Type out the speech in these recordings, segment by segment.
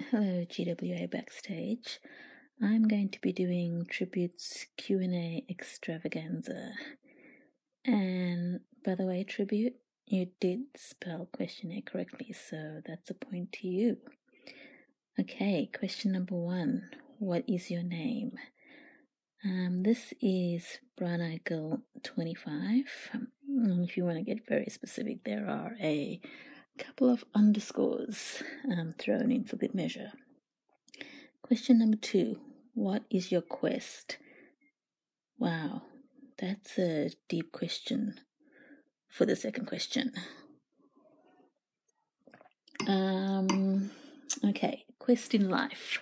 Hello, GWA Backstage. I'm going to be doing Tribute's Q&A extravaganza. And by the way, Tribute, you did spell questionnaire correctly, so that's a point to you. Okay, question number 1. What is your name? This is Brown Eyed Girl 25. If you want to get very specific, there are a couple of underscores thrown in for good measure. Question number 2. What is your quest? Wow, that's a deep question for the second question. Okay, quest in life.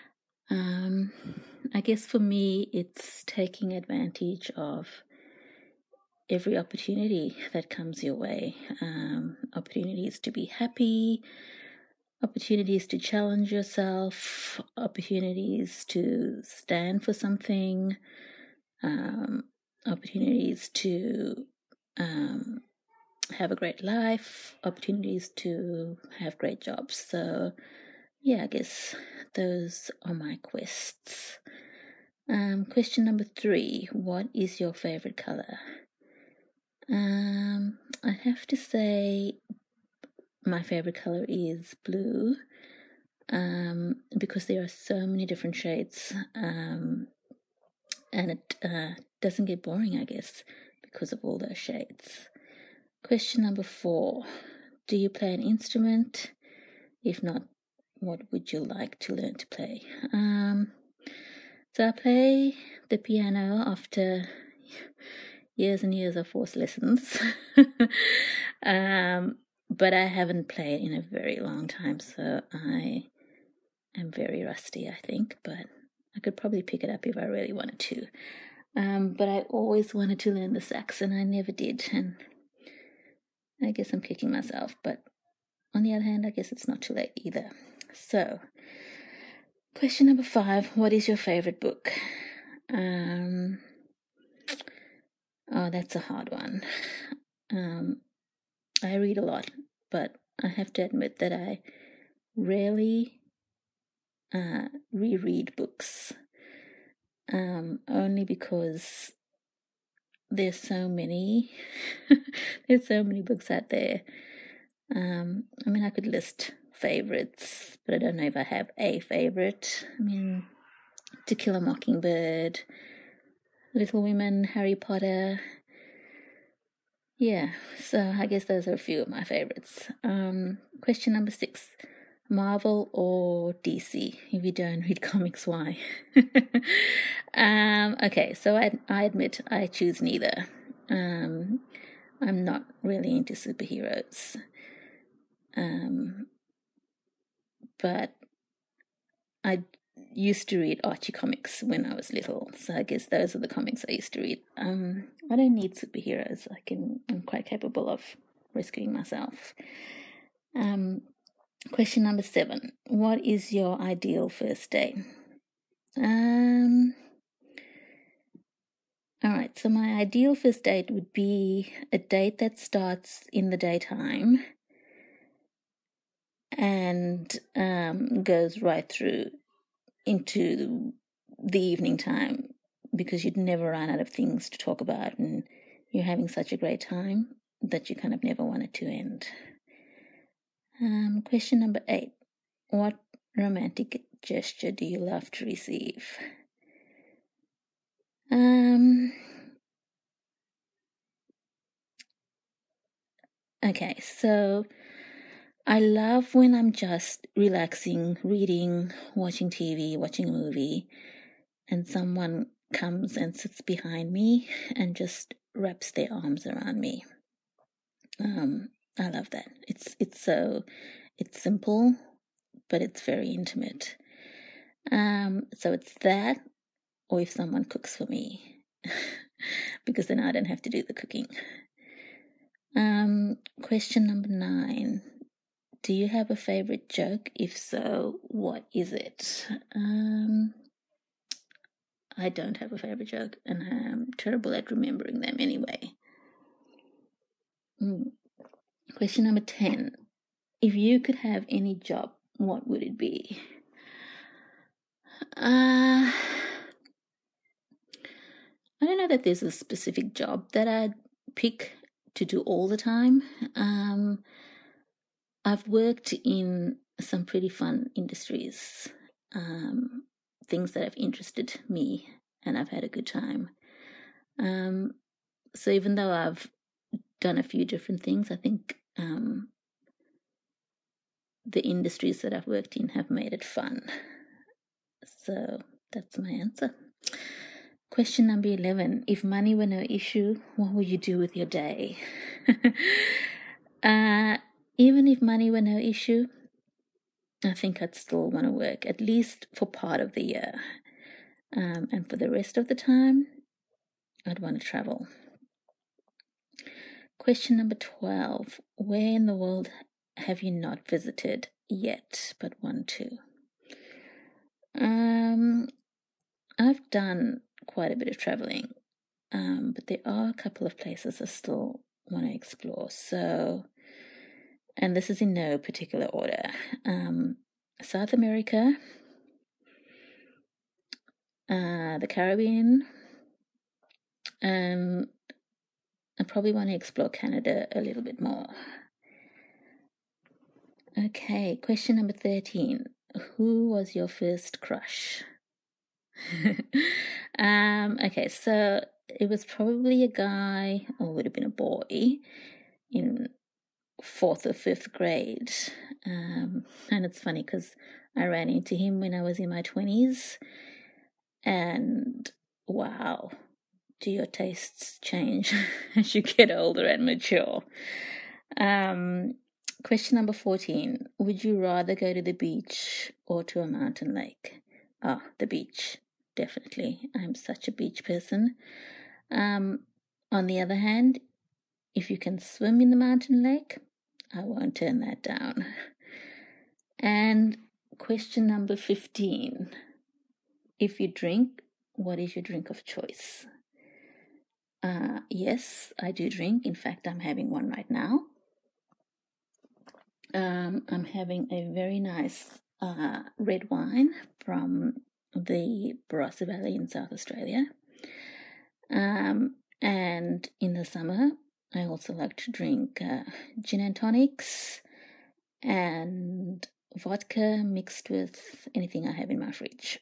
I guess for me, it's taking advantage of every opportunity that comes your way. Opportunities to be happy, opportunities to challenge yourself, opportunities to stand for something, opportunities to have a great life, opportunities to have great jobs. So, yeah, I guess those are my quests. Question number 3. What is your favorite color? I have to say my favorite color is blue, because there are so many different shades, and it doesn't get boring, I guess, because of all those shades. Question number 4. Do you play an instrument? If not, what would you like to learn to play? So I play the piano after years and years of forced lessons. But I haven't played in a very long time, so I am very rusty, I think, but I could probably pick it up if I really wanted to. But I always wanted to learn the sax, and I never did, and I guess I'm kicking myself, but on the other hand, I guess it's not too late either. So, question number 5, what is your favorite book? Oh, that's a hard one. I read a lot, but I have to admit that I rarely reread books, only because there's so many books out there. I mean, I could list favorites, but I don't know if I have a favorite. I mean, To Kill a Mockingbird, Little Women, Harry Potter. Yeah, so I guess those are a few of my favorites. Question number 6. Marvel or DC? If you don't read comics, why? Okay, so I admit I choose neither. I'm not really into superheroes. But I used to read Archie comics when I was little, so I guess those are the comics I used to read. I don't need superheroes. I'm quite capable of rescuing myself. Question number 7. What is your ideal first date? Alright, so my ideal first date would be a date that starts in the daytime and goes right through into the evening time, because you'd never run out of things to talk about, and you're having such a great time that you kind of never want it to end. Question number 8. What romantic gesture do you love to receive? Okay, so I love when I'm just relaxing, reading, watching TV, watching a movie, and someone comes and sits behind me and just wraps their arms around me. I love that. It's simple, but it's very intimate. So it's that, or if someone cooks for me, because then I don't have to do the cooking. Question number 9. Do you have a favorite joke? If so, what is it? I don't have a favorite joke, and I'm terrible at remembering them anyway. Question number 10. If you could have any job what would it be? I don't know that there's a specific job that I'd pick to do all the time. I've worked in some pretty fun industries, things that have interested me, and I've had a good time. So even though I've done a few different things, I think the industries that I've worked in have made it fun. So that's my answer. Question number 11. If money were no issue, what would you do with your day? Even if money were no issue, I think I'd still want to work, at least for part of the year. And for the rest of the time, I'd want to travel. Question number 12. Where in the world have you not visited yet but want to? I've done quite a bit of traveling, but there are a couple of places I still want to explore. So, and this is in no particular order. South America, the Caribbean, I probably want to explore Canada a little bit more. Okay, question number 13. Who was your first crush? Okay, so it was probably a guy, or would have been a boy, in 4th or 5th grade. And it's funny because I ran into him when I was in my 20s. And wow, do your tastes change as you get older and mature? Question number 14. Would you rather go to the beach or to a mountain lake? Oh, the beach, definitely. I'm such a beach person. On the other hand, if you can swim in the mountain lake, I won't turn that down. And question number 15. If you drink, what is your drink of choice? Yes, I do drink. In fact, I'm having one right now. I'm having a very nice red wine from the Barossa Valley in South Australia. And in the summer, I also like to drink gin and tonics and vodka mixed with anything I have in my fridge.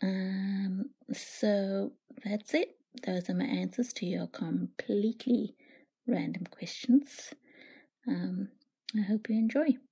So that's it. Those are my answers to your completely random questions. I hope you enjoy.